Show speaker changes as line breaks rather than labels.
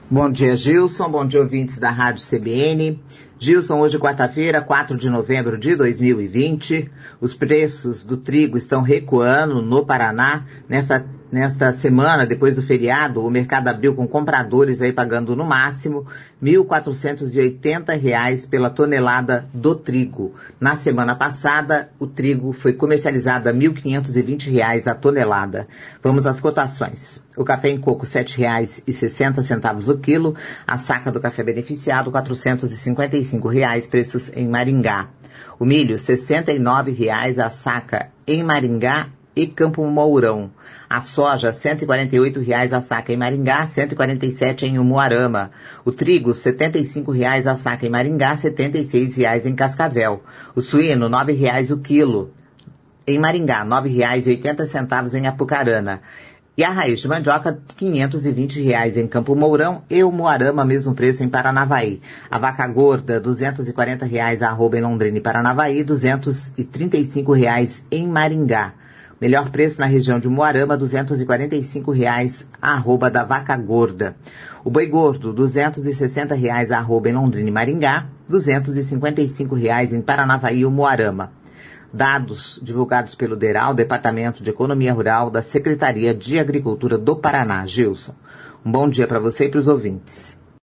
Bom dia, Gilson. Bom dia, ouvintes da Rádio CBN. Gilson, hoje quarta-feira, 4 de novembro de 2020. Os preços do trigo estão recuando no Paraná. Nesta semana, depois do feriado, o mercado abriu com compradores aí pagando no máximo R$ 1.480 pela tonelada do trigo. Na semana passada, o trigo foi comercializado a R$ 1.520 a tonelada. Vamos às cotações. O café em coco, R$ 7,60 o quilo. A saca do café beneficiado, R$ 455, preços em Maringá. O milho, R$ 69 a saca em Maringá e Campo Mourão. A soja, R$ 148 a saca em Maringá, R$ 147 em Umuarama. O trigo, R$ 75 a saca em Maringá, R$ 76 em Cascavel. O suíno, R$ 9 o quilo em Maringá, R$ 9,80 em Apucarana. E a raiz de mandioca, R$ 520 em Campo Mourão e Umuarama, mesmo preço em Paranavaí. A vaca gorda, R$ 240 a arroba em Londrina e Paranavaí, R$ 235 em Maringá. Melhor preço na região de Umuarama, R$ 245 a arroba da vaca gorda. O boi gordo, R$ 260 a arroba em Londrina e Maringá, R$ 255 em Paranavaí e Umuarama. Dados divulgados pelo DERAL, Departamento de Economia Rural da Secretaria de Agricultura do Paraná. Gilson, um bom dia para você e para os ouvintes.